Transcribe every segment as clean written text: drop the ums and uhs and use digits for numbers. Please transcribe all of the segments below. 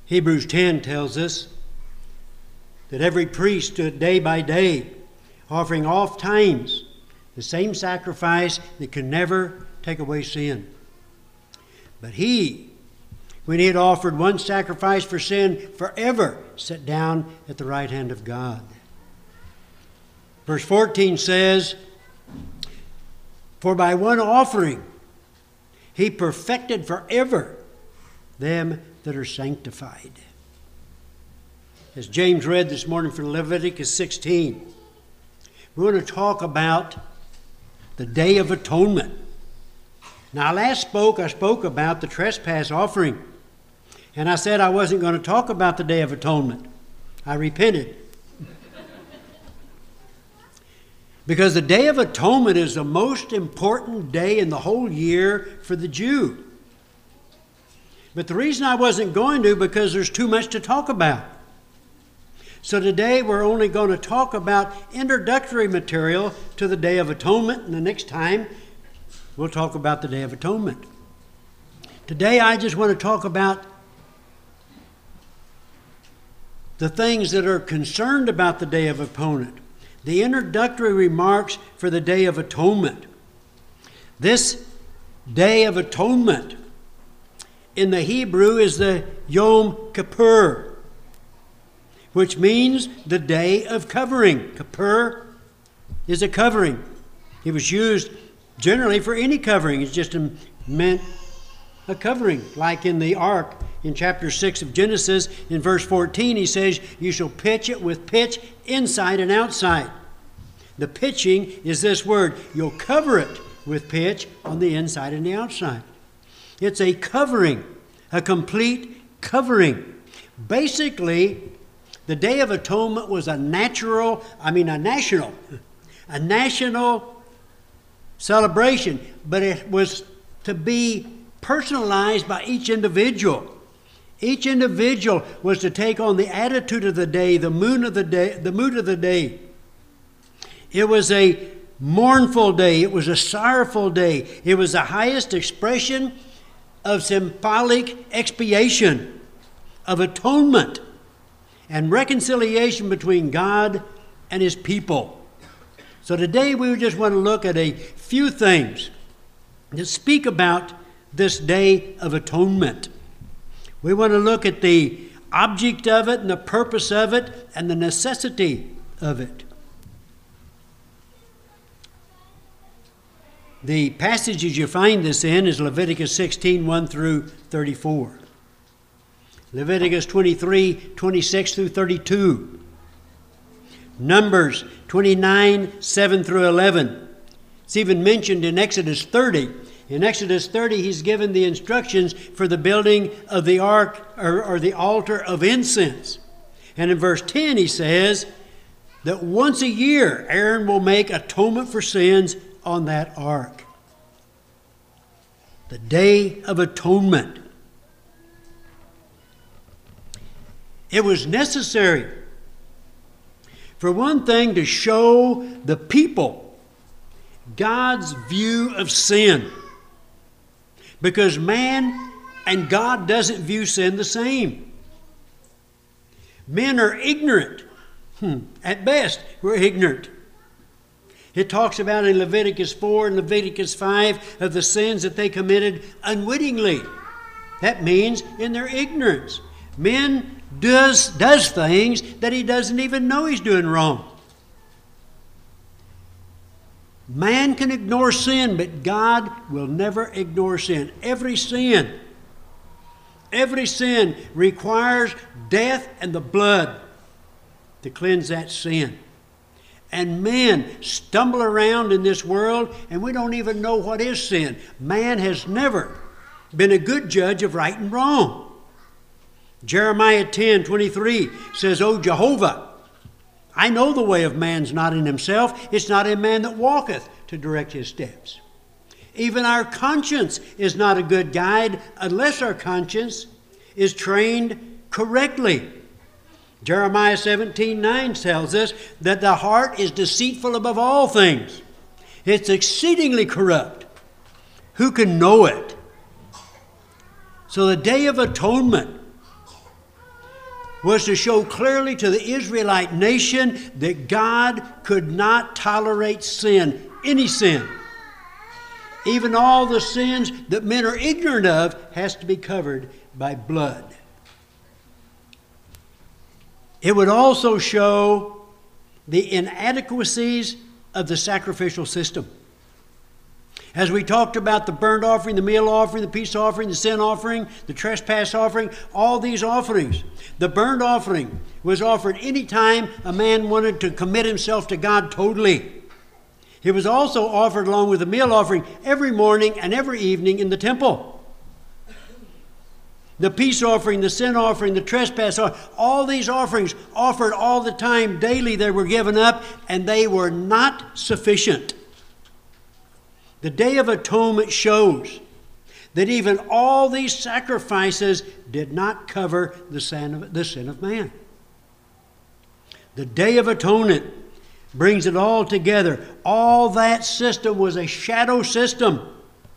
Hebrews 10 tells us that every priest stood day by day, offering oft times the same sacrifice that could never take away sin. But he, when he had offered one sacrifice for sin forever, sat down at the right hand of God. Verse 14 says, for by one offering he perfected forever them that are sanctified. As James read this morning from Leviticus 16, we want to talk about the Day of Atonement. Now, I spoke about the trespass offering. And I said I wasn't going to talk about the Day of Atonement. I repented. Because the Day of Atonement is the most important day in the whole year for the Jew. But the reason I wasn't going to, because there's too much to talk about. So today we're only going to talk about introductory material to the Day of Atonement, and the next time we'll talk about the Day of Atonement. Today I just want to talk about the things that are concerned about the Day of Atonement. The introductory remarks for the Day of Atonement. This Day of Atonement in the Hebrew is the Yom Kippur, which means the Day of Covering. Kippur is a covering. It was used generally for any covering. It just meant a covering, like in the ark. In chapter 6 of Genesis, in verse 14, he says, you shall pitch it with pitch inside and outside. The pitching is this word. You'll cover it with pitch on the inside and the outside. It's a covering, a complete covering. Basically, the Day of Atonement was a national celebration, but it was to be personalized by each individual. Each individual was to take on the attitude of the day, the mood of the day. It was a mournful day. It was a sorrowful day. It was the highest expression of symbolic expiation, of atonement, and reconciliation between God and His people. So today we just want to look at a few things that speak about this Day of Atonement. We want to look at the object of it and the purpose of it and the necessity of it. The passages you find this in is Leviticus 16, 1 through 34. Leviticus 23, 26 through 32. Numbers 29, 7 through 11. It's even mentioned in Exodus 30. In Exodus 30, he's given the instructions for the building of the ark or the altar of incense. And in verse 10, he says that once a year, Aaron will make atonement for sins on that ark. The Day of Atonement. It was necessary, for one thing, to show the people God's view of sin. Because man and God doesn't view sin the same. Men are ignorant. At best, we're ignorant. It talks about in Leviticus 4 and Leviticus 5 of the sins that they committed unwittingly. That means in their ignorance. Man does things that he doesn't even know he's doing wrong. Man can ignore sin, but God will never ignore sin. Every sin requires death and the blood to cleanse that sin. And men stumble around in this world, and we don't even know what is sin. Man has never been a good judge of right and wrong. Jeremiah 10:23 says, O Jehovah, I know the way of man's not in himself. It's not in man that walketh to direct his steps. Even our conscience is not a good guide unless our conscience is trained correctly. Jeremiah 17:9 tells us that the heart is deceitful above all things. It's exceedingly corrupt. Who can know it? So the Day of Atonement was to show clearly to the Israelite nation that God could not tolerate sin, any sin. Even all the sins that men are ignorant of has to be covered by blood. It would also show the inadequacies of the sacrificial system. As we talked about the burnt offering, the meal offering, the peace offering, the sin offering, the trespass offering, all these offerings. The burnt offering was offered any time a man wanted to commit himself to God totally. It was also offered along with the meal offering every morning and every evening in the temple. The peace offering, the sin offering, the trespass offering, all these offerings offered all the time, daily they were given up, and they were not sufficient. The Day of Atonement shows that even all these sacrifices did not cover the sin of man. The Day of Atonement brings it all together. All that system was a shadow system.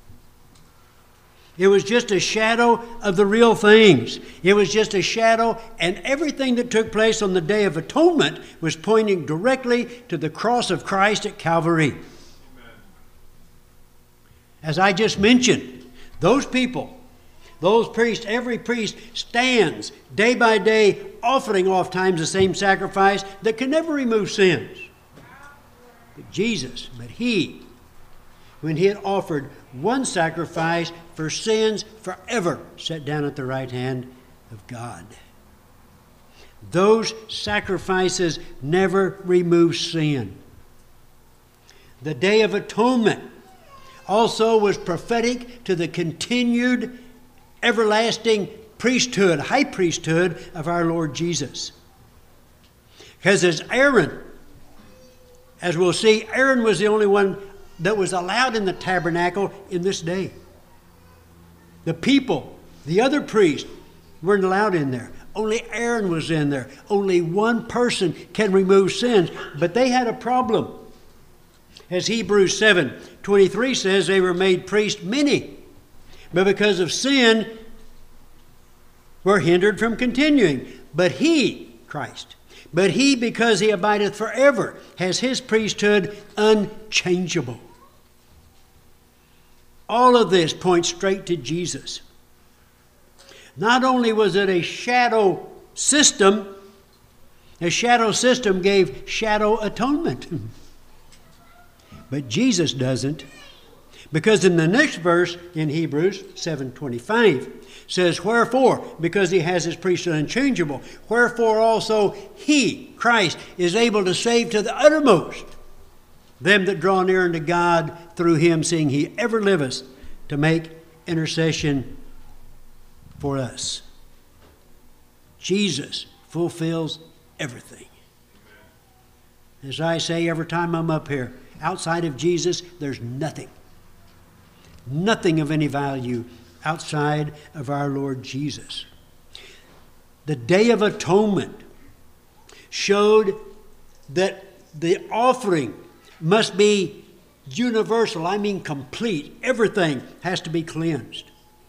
It was just a shadow of the real things. It was just a shadow, and everything that took place on the Day of Atonement was pointing directly to the cross of Christ at Calvary. As I just mentioned, those people, those priests, every priest stands day by day offering oft times the same sacrifice that can never remove sins. But Jesus, He, when He had offered one sacrifice for sins forever, sat down at the right hand of God. Those sacrifices never remove sin. The Day of Atonement also was prophetic to the continued everlasting priesthood, high priesthood of our Lord Jesus. Because as Aaron, as we'll see, Aaron was the only one that was allowed in the tabernacle in this day. The people, the other priests, weren't allowed in there. Only Aaron was in there. Only one person can remove sins. But they had a problem. As Hebrews 7:23 says, they were made priests many, but because of sin were hindered from continuing. But He, Christ, because He abideth forever, has His priesthood unchangeable. All of this points straight to Jesus. Not only was it a shadow system gave shadow atonement. But Jesus doesn't. Because in the next verse in Hebrews 7:25 says, wherefore, because He has His priesthood unchangeable, wherefore also He, Christ, is able to save to the uttermost them that draw near unto God through Him, seeing He ever liveth to make intercession for us. Jesus fulfills everything. As I say every time I'm up here, outside of Jesus, there's nothing. Nothing of any value outside of our Lord Jesus. The Day of Atonement showed that the offering must be universal. I mean complete. Everything has to be cleansed.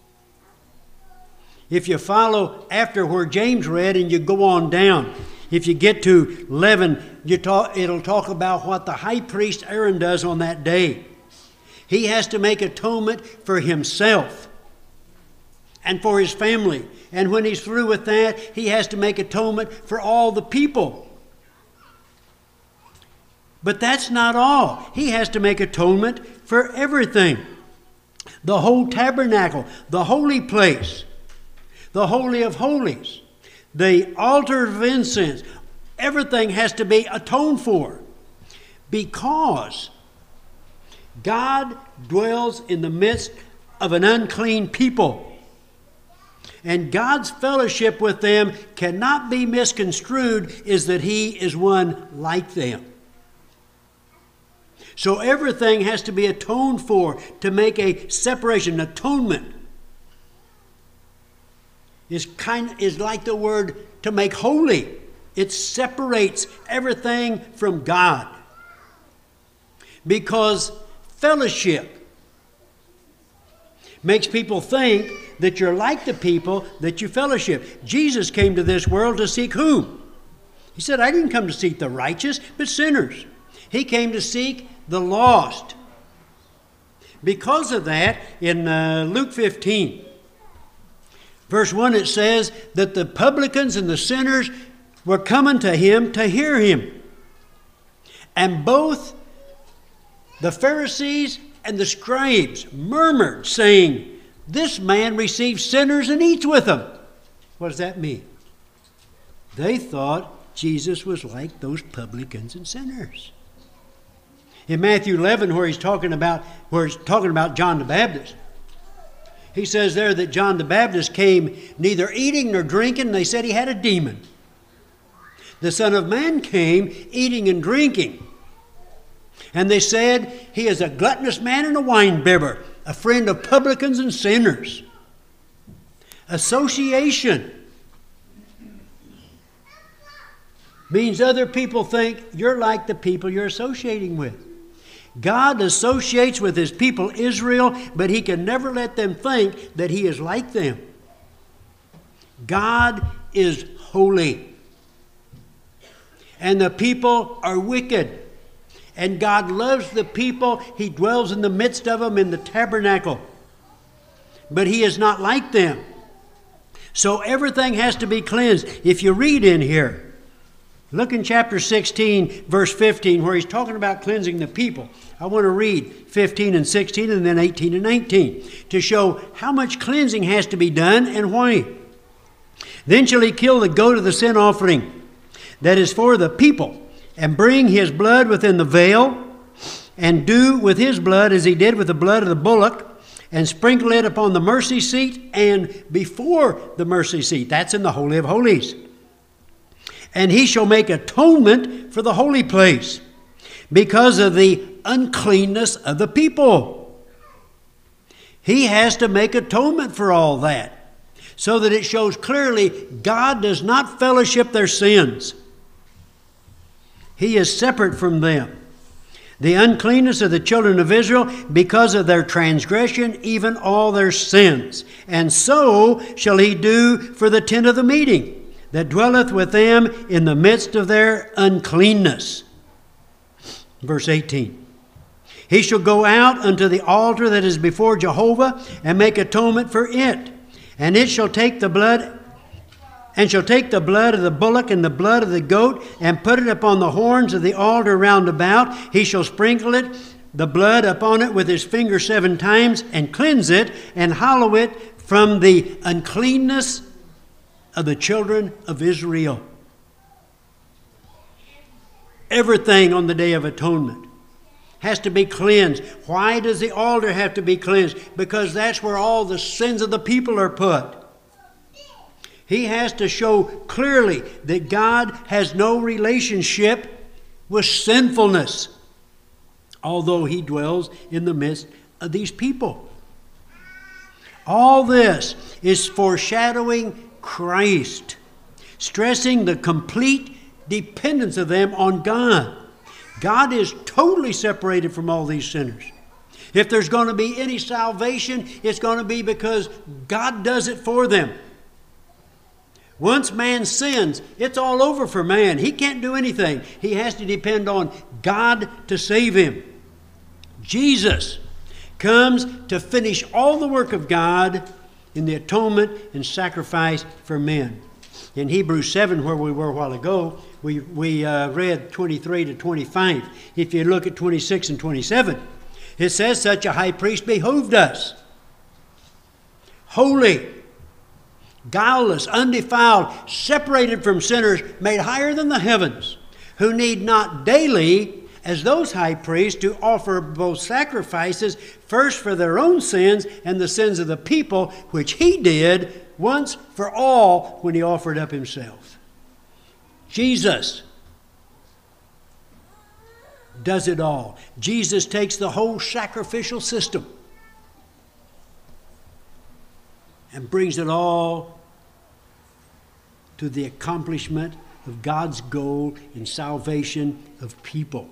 If you follow after where James read and you go on down, if you get to 11, it'll talk about what the high priest Aaron does on that day. He has to make atonement for himself and for his family. And when he's through with that, he has to make atonement for all the people. But that's not all. He has to make atonement for everything. The whole tabernacle, the holy place, the Holy of Holies, the altar of incense, everything has to be atoned for, because God dwells in the midst of an unclean people. And God's fellowship with them cannot be misconstrued as that He is one like them. So everything has to be atoned for to make a separation. Atonement is like the word to make holy. It separates everything from God. Because fellowship makes people think that you're like the people that you fellowship. Jesus came to this world to seek whom? He said, I didn't come to seek the righteous, but sinners. He came to seek the lost. Because of that, in Luke 15, verse 1, it says that the publicans and the sinners were coming to him to hear him. And both the Pharisees and the scribes murmured, saying, this man receives sinners and eats with them. What does that mean? They thought Jesus was like those publicans and sinners. In Matthew 11, where he's talking about John the Baptist, he says there that John the Baptist came neither eating nor drinking. They said he had a demon. The Son of Man came eating and drinking. And they said he is a gluttonous man and a winebibber, a friend of publicans and sinners. Association means other people think you're like the people you're associating with. God associates with his people Israel, but he can never let them think that he is like them. God is holy, and the people are wicked. And God loves the people. He dwells in the midst of them in the tabernacle. But he is not like them. So everything has to be cleansed. If you read in here, look in chapter 16, verse 15, where he's talking about cleansing the people. I want to read 15 and 16 and then 18 and 19 to show how much cleansing has to be done and why. Then shall he kill the goat of the sin offering that is for the people, and bring his blood within the veil, and do with his blood as he did with the blood of the bullock, and sprinkle it upon the mercy seat and before the mercy seat. That's in the Holy of Holies. And he shall make atonement for the holy place because of the uncleanness of the people. He has to make atonement for all that, so that it shows clearly God does not fellowship their sins. He is separate from them. The uncleanness of the children of Israel because of their transgression, even all their sins. And so shall he do for the tent of the meeting, that dwelleth with them in the midst of their uncleanness. Verse 18. He shall go out unto the altar that is before Jehovah, and make atonement for it. And it shall take the blood of the bullock and the blood of the goat, and put it upon the horns of the altar round about. He shall sprinkle it, the blood upon it, with his finger 7 times, and cleanse it, and hallow it from the uncleanness of the children of Israel. Everything on the Day of Atonement has to be cleansed. Why does the altar have to be cleansed? Because that's where all the sins of the people are put. He has to show clearly that God has no relationship with sinfulness, although he dwells in the midst of these people. All this is foreshadowing Christ, stressing the complete dependence of them on God. God is totally separated from all these sinners. If there's going to be any salvation, it's going to be because God does it for them. Once man sins, it's all over for man. He can't do anything. He has to depend on God to save him. Jesus comes to finish all the work of God in the atonement and sacrifice for men. In Hebrews 7, where we were a while ago, we read 23 to 25. If you look at 26 and 27, it says, such a high priest behooved us, holy, guileless, undefiled, separated from sinners, made higher than the heavens, who need not daily, as those high priests, to offer both sacrifices, first for their own sins and the sins of the people, which he did once for all when he offered up himself. Jesus does it all. Jesus takes the whole sacrificial system and brings it all to the accomplishment of God's goal in salvation of people.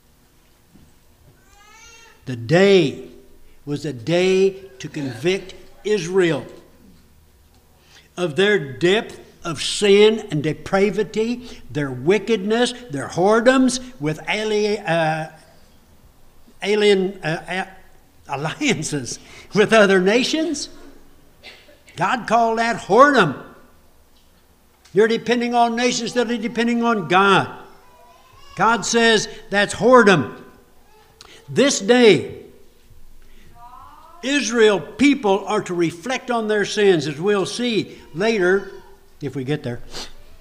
The day was a day to convict Israel of their depth of sin and depravity, their wickedness, their whoredoms with alien alliances with other nations. God called that whoredom. You're depending on nations instead of depending on God. God says that's whoredom. This day, Israel people are to reflect on their sins, as we'll see later, if we get there,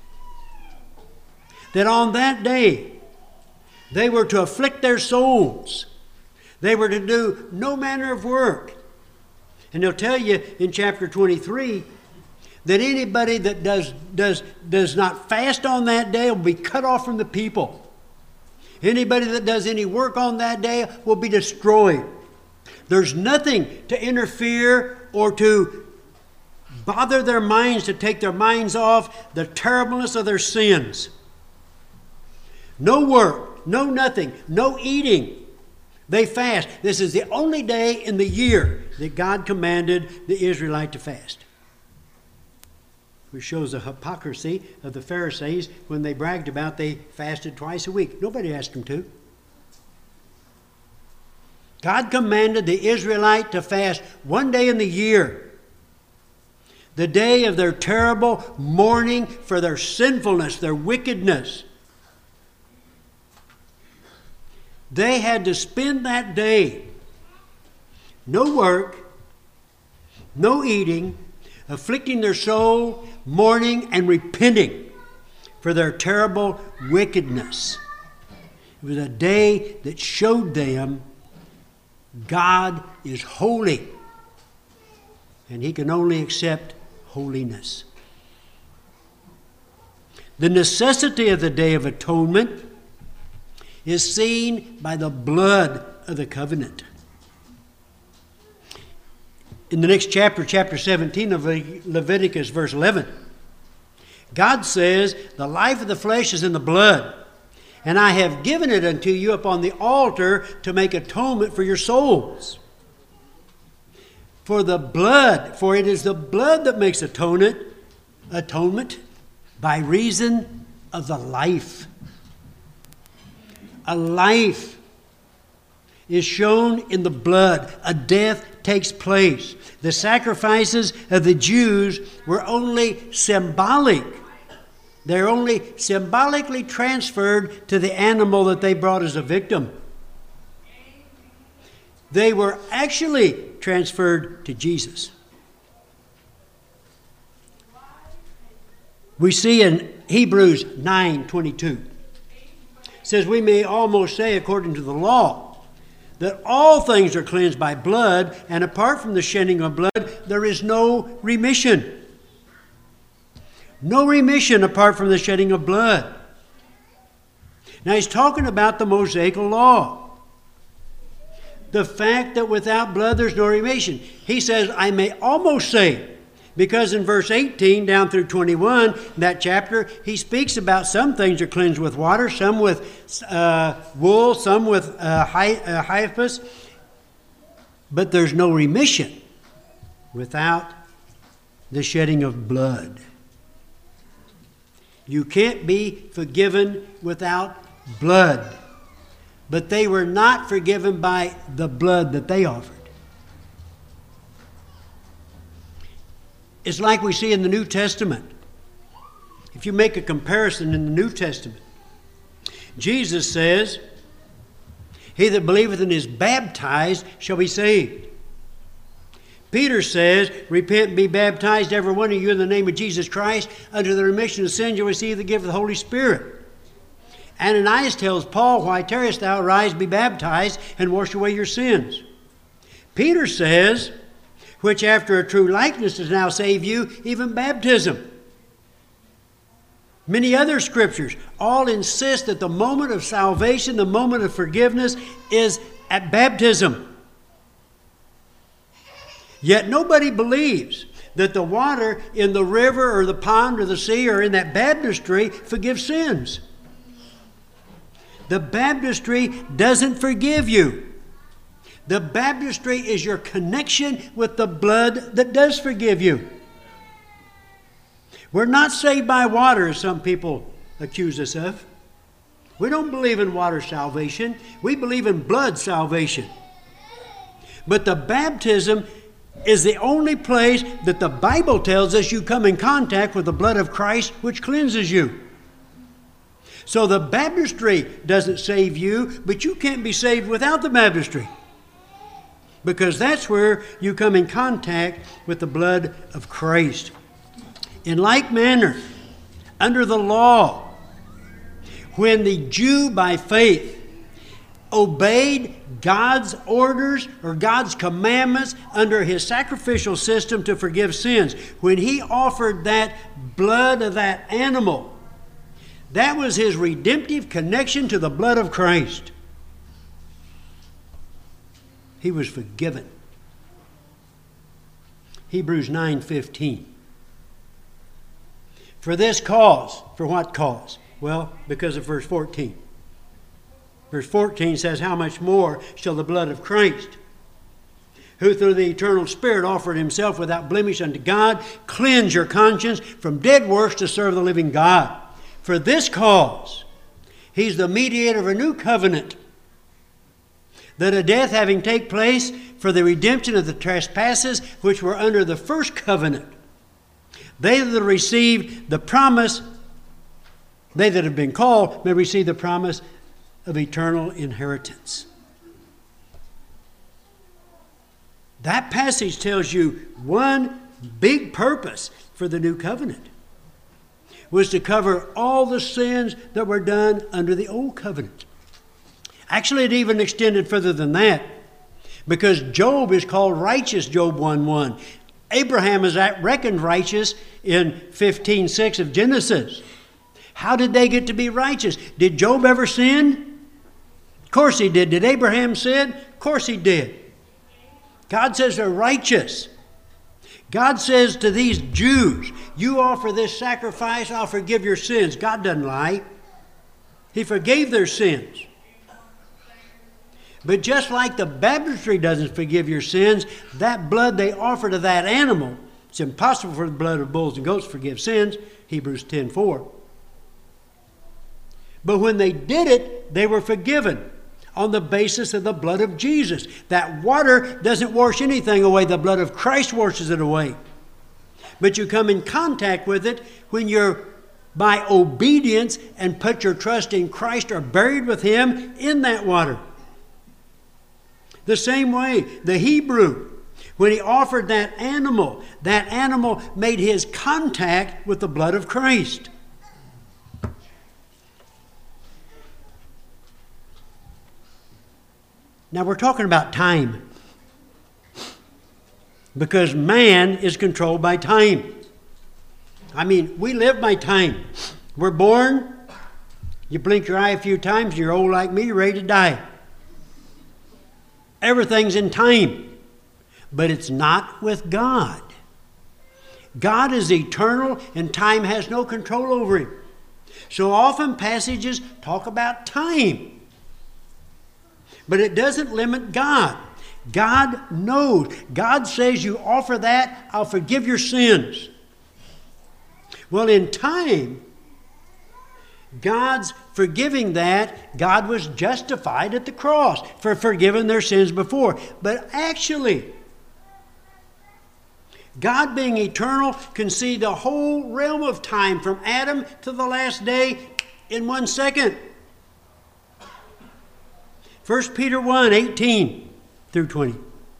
that on that day, they were to afflict their souls. They were to do no manner of work. And they'll tell you in chapter 23 that anybody that does not fast on that day will be cut off from the people. Anybody that does any work on that day will be destroyed. There's nothing to interfere or to bother their minds, to take their minds off the terribleness of their sins. No work, no nothing, no eating. They fast. This is the only day in the year that God commanded the Israelite to fast. Which shows the hypocrisy of the Pharisees when they bragged about they fasted twice a week. Nobody asked them to. God commanded the Israelite to fast one day in the year. The day of their terrible mourning for their sinfulness, their wickedness. They had to spend that day, no work, no eating, afflicting their soul, mourning and repenting for their terrible wickedness. It was a day that showed them God is holy, and He can only accept holiness. The necessity of the Day of Atonement is seen by the blood of the covenant. In the next chapter, chapter 17 of Leviticus, verse 11, God says, "The life of the flesh is in the blood, and I have given it unto you upon the altar to make atonement for your souls." For it is the blood that makes atonement by reason of the life. A life is shown in the blood. A death takes place. The sacrifices of the Jews were only symbolic. They're only symbolically transferred to the animal that they brought as a victim. They were actually transferred to Jesus. We see in Hebrews 9:22. It says, "We may almost say, according to the law, that all things are cleansed by blood, and apart from the shedding of blood, there is no remission." No remission apart from the shedding of blood. Now he's talking about the Mosaical law. The fact that without blood there's no remission. He says, I may almost say, because in verse 18 down through 21, in that chapter, he speaks about some things are cleansed with water, some with wool, some with hyssop, but there's no remission without the shedding of blood. You can't be forgiven without blood. But they were not forgiven by the blood that they offered. It's like we see in the New Testament. If you make a comparison in the New Testament, Jesus says, "He that believeth and is baptized shall be saved." Peter says, "Repent and be baptized, every one of you, in the name of Jesus Christ, unto the remission of sins. You'll receive the gift of the Holy Spirit." Ananias tells Paul, "Why tarriest thou? Rise, be baptized, and wash away your sins." Peter says, "Which after a true likeness does now save you, even baptism." Many other scriptures all insist that the moment of salvation, the moment of forgiveness, is at baptism. Yet nobody believes that the water in the river or the pond or the sea or in that baptistry forgives sins. The baptistry doesn't forgive you. The baptistry is your connection with the blood that does forgive you. We're not saved by water, as some people accuse us of. We don't believe in water salvation. We believe in blood salvation. But the baptism is the only place that the Bible tells us you come in contact with the blood of Christ, which cleanses you. So the baptistry doesn't save you, but you can't be saved without the baptistry, because that's where you come in contact with the blood of Christ. In like manner, under the law, when the Jew by faith obeyed God's orders or God's commandments under his sacrificial system to forgive sins, when he offered that blood of that animal, that was his redemptive connection to the blood of Christ. He was forgiven. Hebrews 9:15. For this cause, for what cause? Well, because of verse 14. Verse 14 says, how much more shall the blood of Christ, who through the eternal Spirit offered himself without blemish unto God, cleanse your conscience from dead works to serve the living God. For this cause, he's the mediator of a new covenant, that a death having take place for the redemption of the trespasses which were under the first covenant, they that received the promise, they that have been called, may receive the promise of eternal inheritance. That passage tells you one big purpose for the new covenant was to cover all the sins that were done under the old covenant. Actually, it even extended further than that, because Job is called righteous, Job 1:1. Abraham is reckoned righteous in 15:6 of Genesis. How did they get to be righteous? Did Job ever sin? Of course he did. Did Abraham sin? Of course he did. God says they're righteous. God says to these Jews, you offer this sacrifice, I'll forgive your sins. God doesn't lie. He forgave their sins. But just like the baptistry doesn't forgive your sins, that blood they offer to that animal, it's impossible for the blood of bulls and goats to forgive sins, Hebrews 10:4. But when they did it, they were forgiven on the basis of the blood of Jesus. That water doesn't wash anything away. The blood of Christ washes it away. But you come in contact with it when you're by obedience and put your trust in Christ or buried with him in that water. The same way, the Hebrew, when he offered that animal made his contact with the blood of Christ. Now we're talking about time, because man is controlled by time. I mean, we live by time. We're born, you blink your eye a few times, and you're old like me, you're ready to die. Everything's in time, but it's not with God. God is eternal, and time has no control over him. So often passages talk about time. But it doesn't limit God. God knows. God says you offer that, I'll forgive your sins. Well, in time, God's forgiving that. God was justified at the cross for forgiving their sins before. But actually, God being eternal can see the whole realm of time from Adam to the last day in 1 second. 1 Peter 1:18 through 20.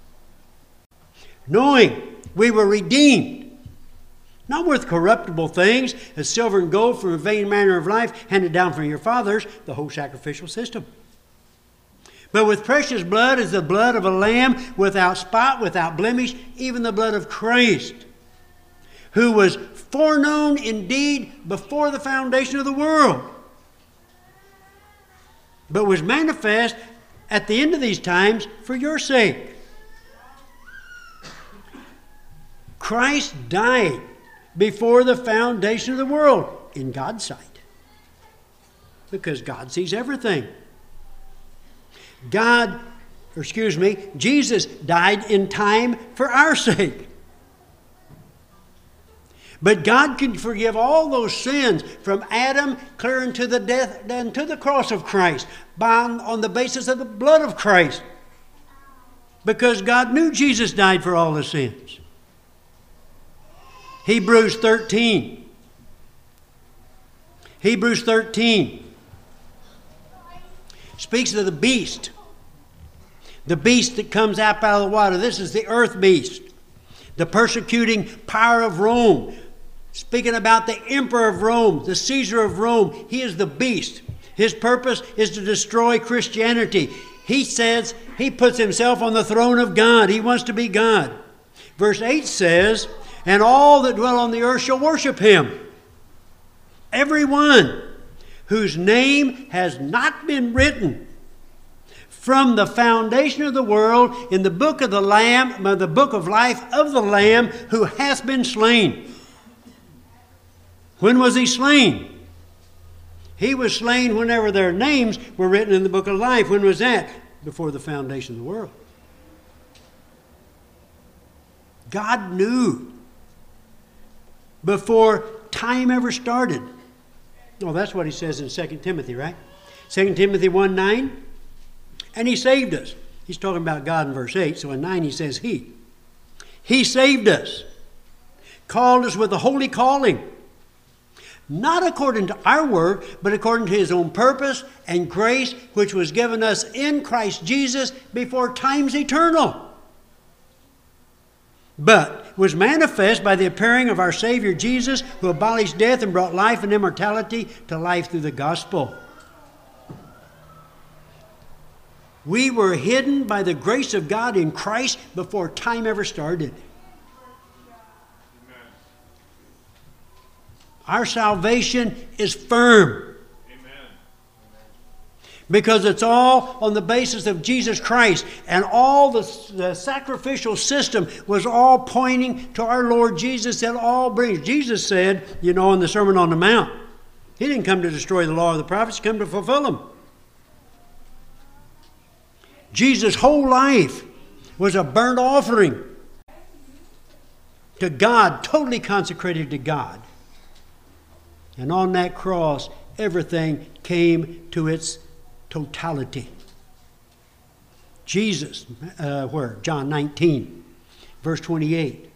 Knowing we were redeemed, not with corruptible things, as silver and gold from a vain manner of life handed down from your fathers, the whole sacrificial system, but with precious blood, as the blood of a lamb, without spot, without blemish, even the blood of Christ, who was foreknown indeed before the foundation of the world, but was manifest at the end of these times for your sake. Christ died before the foundation of the world in God's sight, because God sees everything. Jesus died in time for our sake. But God can forgive all those sins from Adam clear into the death and to the cross of Christ on the basis of the blood of Christ. Because God knew Jesus died for all the sins. Hebrews 13. Hebrews 13 speaks of the beast. The beast that comes up out of the water. This is the earth beast. The persecuting power of Rome. Speaking about the emperor of Rome, the Caesar of Rome. He is the beast. His purpose is to destroy Christianity. He says he puts himself on the throne of God. He wants to be God. Verse 8 says, and all that dwell on the earth shall worship him. Everyone whose name has not been written from the foundation of the world in the book of the Lamb, the book of life of the Lamb who hath been slain. When was he slain? He was slain whenever their names were written in the book of life. When was that? Before the foundation of the world. God knew before time ever started. Oh, that's what he says in 2 Timothy, right? 2 Timothy 1:9. And he saved us. He's talking about God in verse 8. So in 9 he says he. He saved us. Called us with a holy calling. Not according to our work, but according to his own purpose and grace, which was given us in Christ Jesus before times eternal. But was manifest by the appearing of our Savior Jesus, who abolished death and brought life and immortality to life through the gospel. We were hidden by the grace of God in Christ before time ever started. Our salvation is firm. Amen. Because it's all on the basis of Jesus Christ. And all the sacrificial system was all pointing to our Lord Jesus that all brings. Jesus said, in the Sermon on the Mount, he didn't come to destroy the law of the prophets, he came to fulfill them. Jesus' whole life was a burnt offering to God, totally consecrated to God. And on that cross, everything came to its totality. Jesus, where? John 19, verse 28.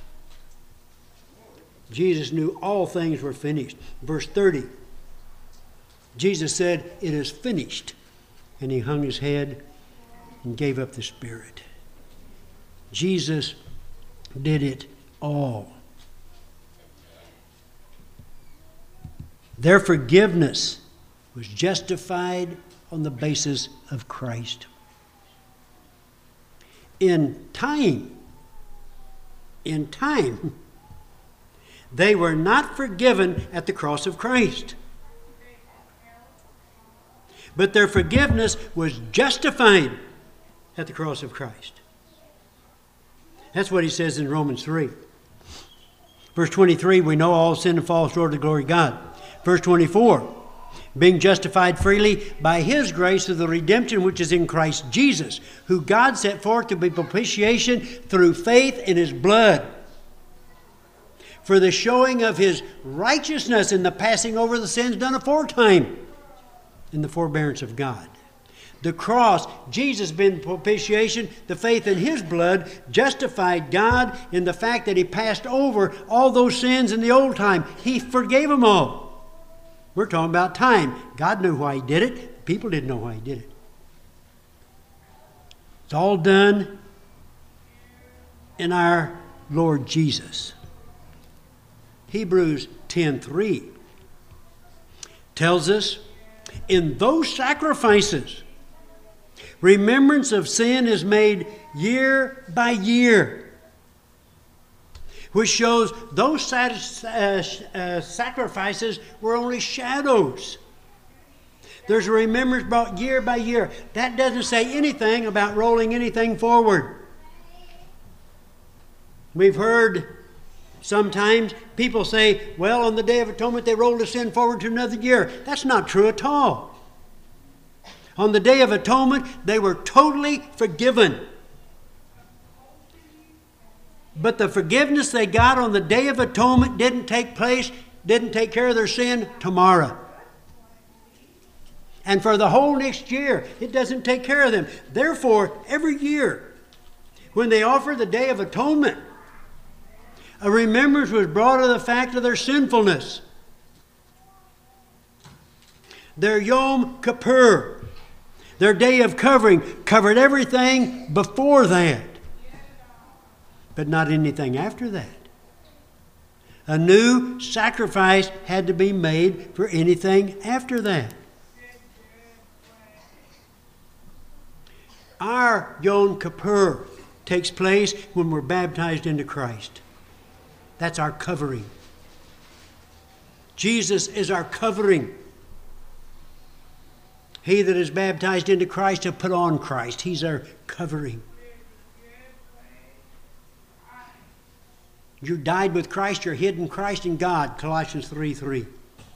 Jesus knew all things were finished. Verse 30. Jesus said, it is finished. And he hung his head and gave up the spirit. Jesus did it all. Their forgiveness was justified on the basis of Christ. In time, they were not forgiven at the cross of Christ. But their forgiveness was justified at the cross of Christ. That's what he says in Romans 3. Verse 23, we know all sin and fall short of the glory of God. Verse 24, being justified freely by his grace through the redemption which is in Christ Jesus, who God set forth to be propitiation through faith in his blood, for the showing of his righteousness in the passing over the sins done aforetime in the forbearance of God. The cross, Jesus being propitiation, the faith in his blood, justified God in the fact that he passed over all those sins in the old time. He forgave them all. We're talking about time. God knew why he did it. People didn't know why he did it. It's all done in our Lord Jesus. Hebrews 10:3 tells us, in those sacrifices, remembrance of sin is made year by year, which shows those sacrifices were only shadows. There's a remembrance brought year by year. That doesn't say anything about rolling anything forward. We've heard sometimes people say, well, on the Day of Atonement they rolled a sin forward to another year. That's not true at all. On the Day of Atonement, they were totally forgiven. But the forgiveness they got on the Day of Atonement didn't take care of their sin tomorrow. And for the whole next year, it doesn't take care of them. Therefore, every year, when they offer the Day of Atonement, a remembrance was brought of the fact of their sinfulness. Their Yom Kippur, their Day of Covering, covered everything before that, but not anything after that. A new sacrifice had to be made for anything after that. Our Yom Kippur takes place when we're baptized into Christ. That's our covering. Jesus is our covering. He that is baptized into Christ have put on Christ. He's our covering. You died with Christ, you're hid in Christ in God, Colossians 3:3.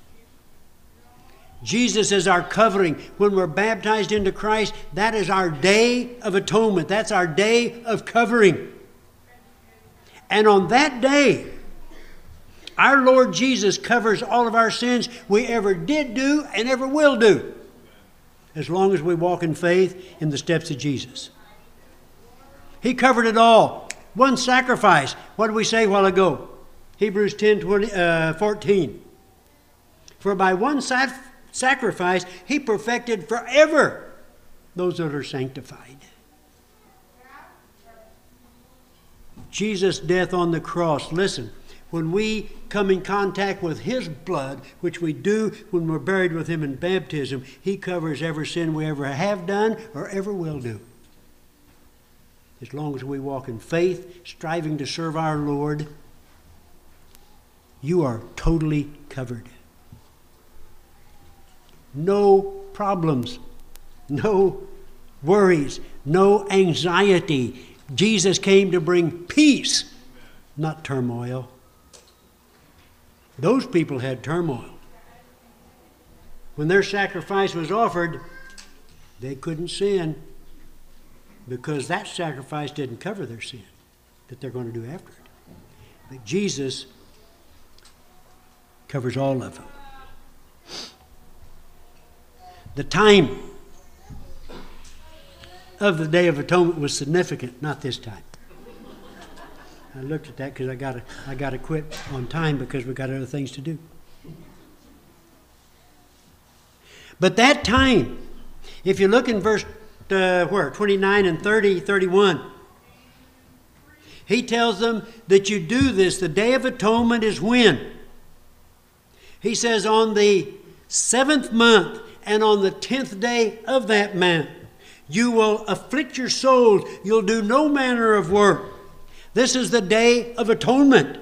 Jesus is our covering. When we're baptized into Christ, that is our Day of Atonement. That's our day of covering. And on that day, our Lord Jesus covers all of our sins we ever did do and ever will do, as long as we walk in faith in the steps of Jesus. He covered it all. One sacrifice. What did we say a while ago? Hebrews 10:14. For by one sacrifice he perfected forever those that are sanctified. Jesus' death on the cross. Listen, when we come in contact with His blood, which we do when we're buried with Him in baptism, He covers every sin we ever have done or ever will do. As long as we walk in faith, striving to serve our Lord, you are totally covered. No problems, no worries, no anxiety. Jesus came to bring peace, not turmoil. Those people had turmoil. When their sacrifice was offered, they couldn't sin because that sacrifice didn't cover their sin that they're going to do after it. But Jesus covers all of them. The time of the Day of Atonement was significant, not this time. I looked at that because I got to quit on time because we got other things to do. But that time, if you look in verse 29 and 30, 31, he tells them that you do this. The Day of Atonement is when? He says on the 7th month and on the 10th day of that month, you will afflict your souls. You'll do no manner of work. This is the Day of Atonement.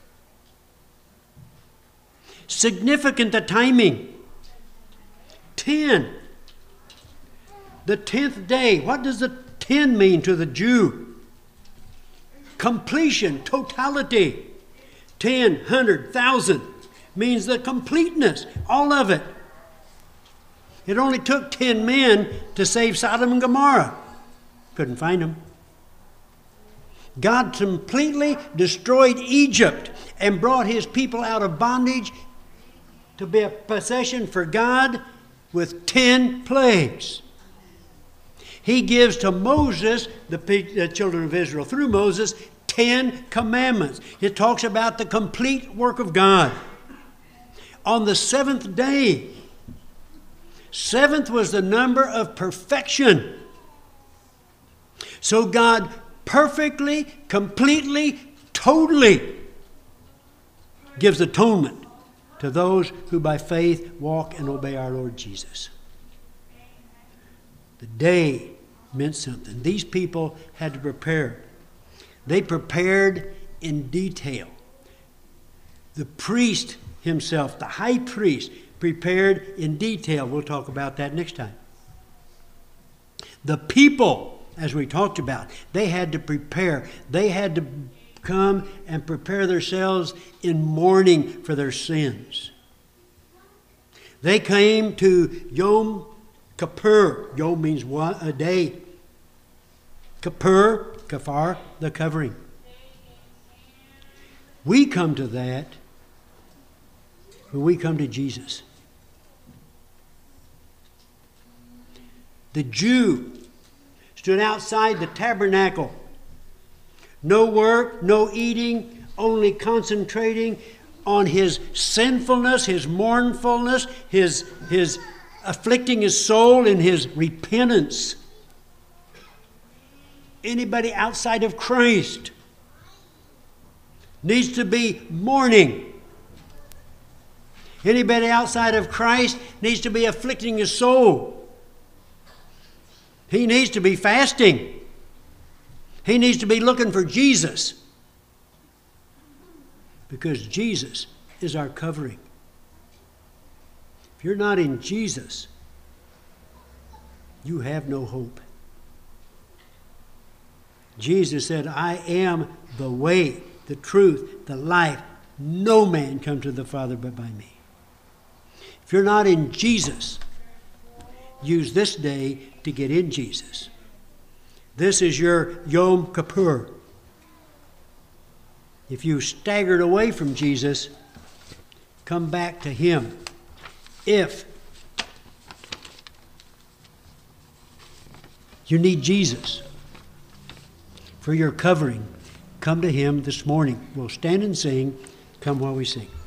Significant the timing. 10. The 10th day. What does the 10 mean to the Jew? Completion, totality. 10, 100, 1,000 means the completeness, all of it. It only took 10 men to save Sodom and Gomorrah. Couldn't find them. God completely destroyed Egypt and brought His people out of bondage to be a possession for God with 10 plagues. He gives to Moses, the children of Israel, through Moses, 10 commandments. It talks about the complete work of God. On the 7th day, 7th was the number of perfection. So God perfectly, completely, totally gives atonement to those who by faith walk and obey our Lord Jesus. The day meant something. These people had to prepare. They prepared in detail. The priest himself, the high priest, prepared in detail. We'll talk about that next time. The people, as we talked about, they had to prepare. They had to come and prepare themselves in mourning for their sins. They came to Yom Kippur. Yom means one, a day. Kippur, kafar, the covering. We come to that when we come to Jesus. The Jew stood outside the tabernacle. No work, no eating, only concentrating on his sinfulness, his mournfulness, his afflicting his soul in his repentance. Anybody outside of Christ needs to be mourning. Anybody outside of Christ needs to be afflicting his soul. He needs to be fasting. He needs to be looking for Jesus. Because Jesus is our covering. If you're not in Jesus, you have no hope. Jesus said, I am the way, the truth, the life. No man comes to the Father but by me. If you're not in Jesus, use this day to get in Jesus. This is your Yom Kippur. If you staggered away from Jesus, come back to Him. If you need Jesus for your covering, come to Him this morning. We'll stand and sing. Come while we sing.